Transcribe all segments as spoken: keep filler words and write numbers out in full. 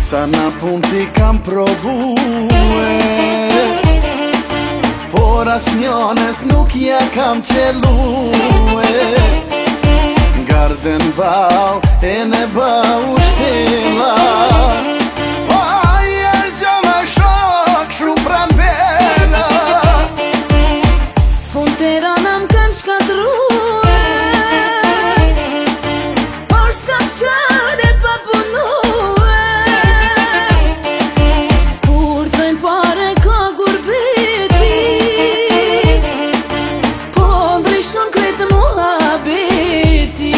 Sa na pun t'i kam provue, por as njones nuk ja kam qelue. Garden bau e ne bau shtela, aje gjama shok shumë pran vela. Puntera nam kanë shkatruhe, por s'kam qene pa punue. Kur thojnë pare ka gurbeti, po ndryshon kretë muhabeti.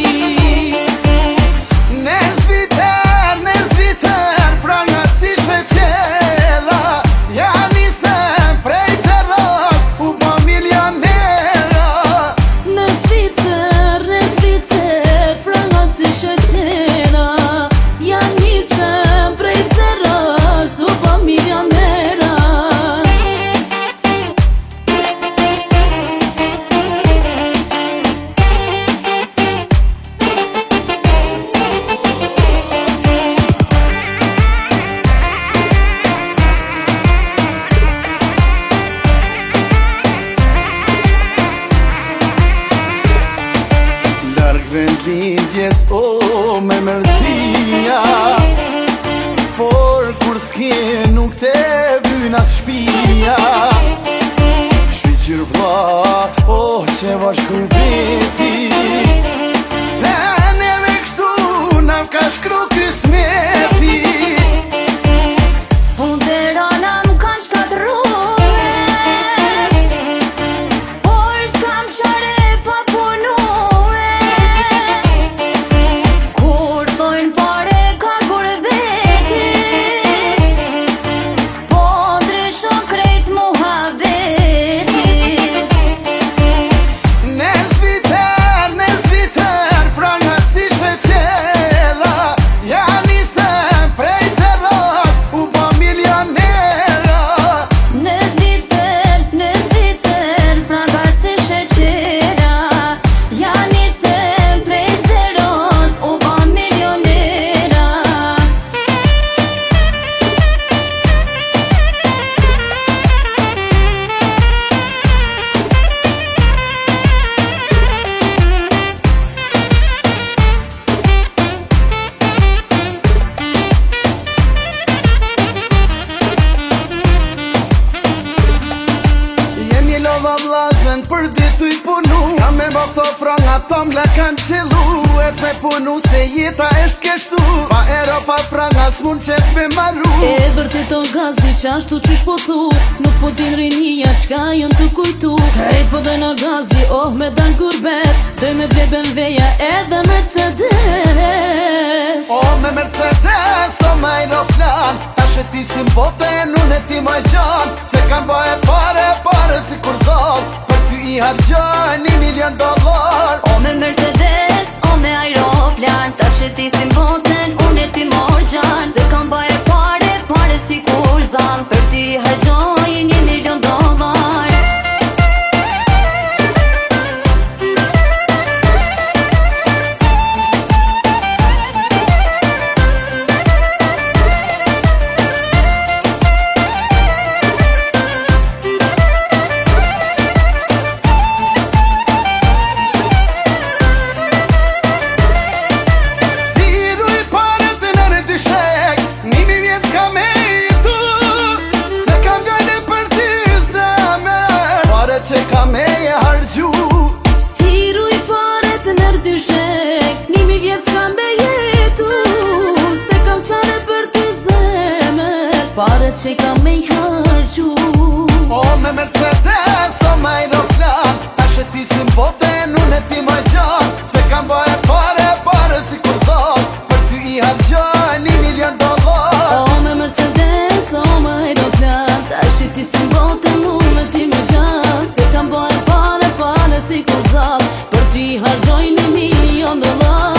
Ne zviter, ne zviter, franga si shveqela, ja nisem prej të ros, u po milionera. Në Zvicër, në Zvicër, franga si sheqera, ja nisem prej Ceres, u po milionera. Larg vend lindjes o me mërësia, por kur s'ke nuk te vyna shpia. Shqyqyr vla, oh që vash kurbeti, se neve kështu nam ka shkru kismeti. Puntera nam kanë shkatruhe, por s'kam qare pa punue. Kur thojnë pare ka gurbeti, po ndryshon krejt muhabeti. Ne zviter, ne zviter, franga si shveqela, ja nisem prej të ros, u po milionera. Në Zvicër, në Zvicër, franga si sheqera, ja nisem prej zeros, u po milionera. Jemi lodha vlazën për ditu i punu, kam me bo këto franga tom la kanë qelu. Et me punu se jeta esht keshtu, pa ero pa franga s'mun qef me maru. E vërtet o gazi qashtu qysh po thu, nuk po din rinia qka jën të kujtu. Krejt po dojnë o gazi, oh me dan gurbet, doj me ble B M W-ja edhe Mercedes. O me Mercedes, o me aeroplan, ta shetisim boten, unë e ti moj gjan. Se kam bëhe pare, pare si kur zot, për ty i hargjoj një milion dollar. O me Mercedes, o me aeroplan, ta shetisim boten, unë e ti mor gjan. Se kam baje pare, pare si kur zan, për ti hargjoj një milion dollar. Që ka me e hargju, Si ruj paret nër dyshek, nimi vjet s'kam be jetu. Se kam qare për ty zemer, paret që kam me i hargju. o me Mercedes, o me aeroplan, ta shetisim boten, unë e ti moj gjan. Se kam bëhe pare, pare si kur zot, për ty i hargjoj një milion dollar. O me Mercedes, o me aeroplan, ta shetisim boten, unë e ti me gjan. Se kam bëhe pare, pare si kur zot, për ty hargjoj një milion dollar.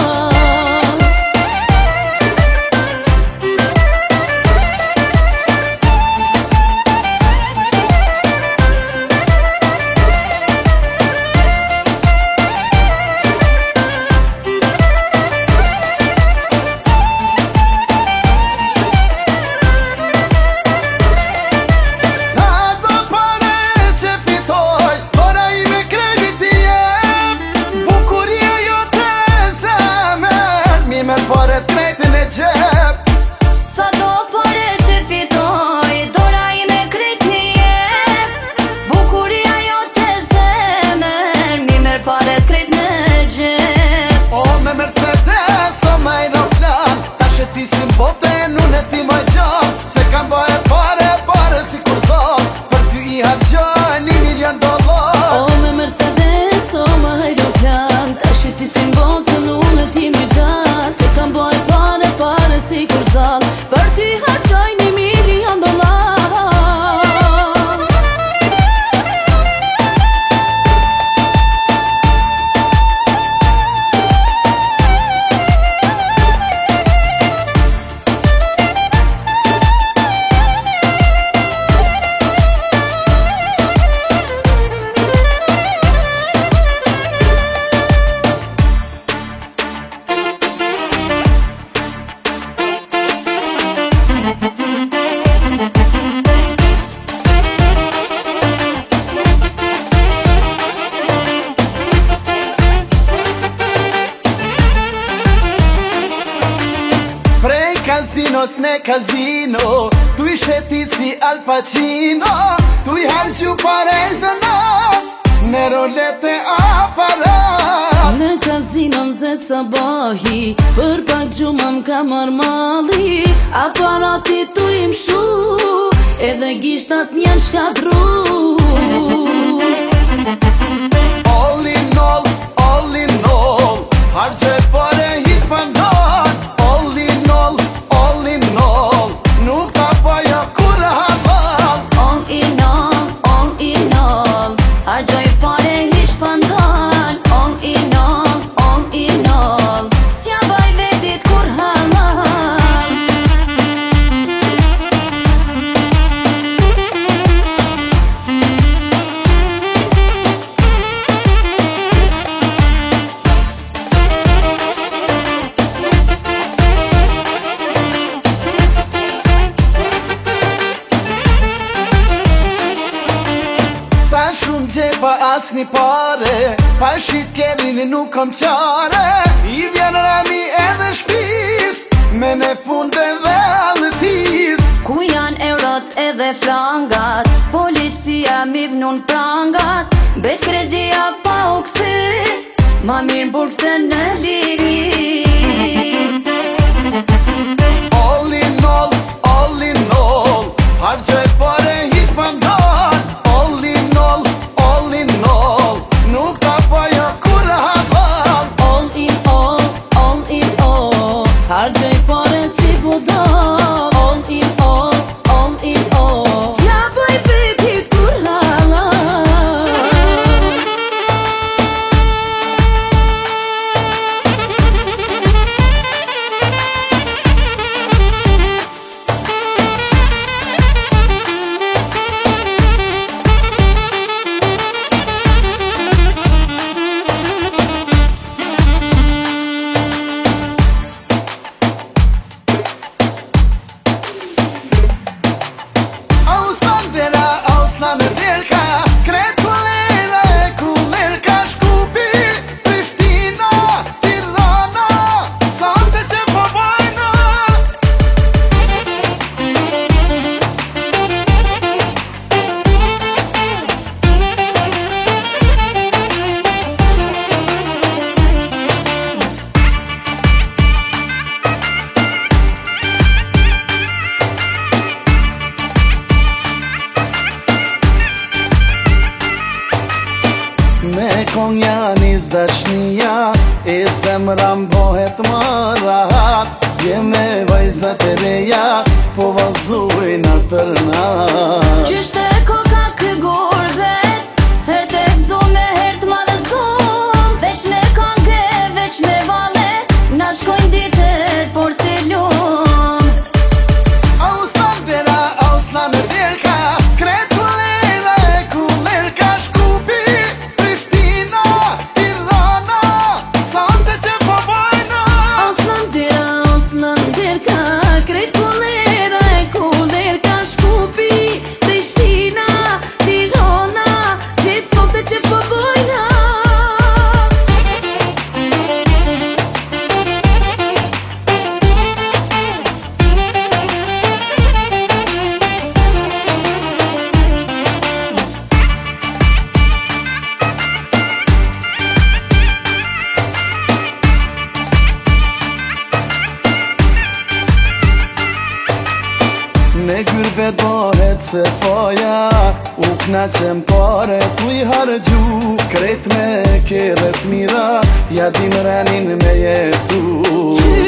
pare t'krejtin e gjep. Sa do pare që fitoj, dora i me krejti jep. Bukuria jo të zemer, mi mer pare t'krejt në gjep. O me Mercedes, o me aeroplan, ta shetisim boten, unë e ti më gjan. Se kam bëhe pare, pare si kur zon, për ty i hargjoj një milion dollar. O me Mercedes, o me aeroplan, ta shetisim boten, unë e ti më gjan. Se kam bëhe pare, pare si kur zon, për ty i hargjoj një milion dollar. Kazinos ne kazino, tu i sheti si Al Pacino, tu i hargju pare zëna, në rolete aparat. Në kazino mze sabahi, për pak gjuma m'ka marmali, aparati tu im shu, edhe gishtat m'jan shkapru. All in all, all in all, hargjoj pare hiq pandon. All in all, all in all, nuk ta paja kur halal. All in all, all in all, hargjoj pare hiq pandan. All in all, all in all, s'ja baj vetit kur halal. Sa shumë gjepa as një pare, pa shit kedin nuk kom qare. I vjen rani edhe shpis, me ne funde dhe allëtis. Ku janë eurot edhe frangat, policia mi vnun prangat. Bet kredia pa u këthy, ma mirë burg se në liri. All in all, all in all, hargjoj pare hiq pandon. All in all, all in all, nuk ta paja kur halal. All in all, all in all, hargjoj pare si budal. All in all, all in all, s'ja baj vetit kur halal. Me konja nis dashnia, e zemra m'bohet më rahat. Jeme vajzat e reja, po vazujna për nat. Qyshte koka kë gurvet, her të gëzume, her të madhëzum. Veç me kange, veç me vale, na shkojnë ditet por si lum. Auslan dera, auslan e djerka, kret kulera e kulerka. Shkupi, Prishtina, Tirana, sante që po bajna. Auslan dera, auslan derka, kret kulera e kulerka. Shkupi, Prishtina, Tirana, gjithë sonte që po bojna. vet bahet se faja U knaqem pare tu i hargju Kret me kere t'mira Ja din renin me jetu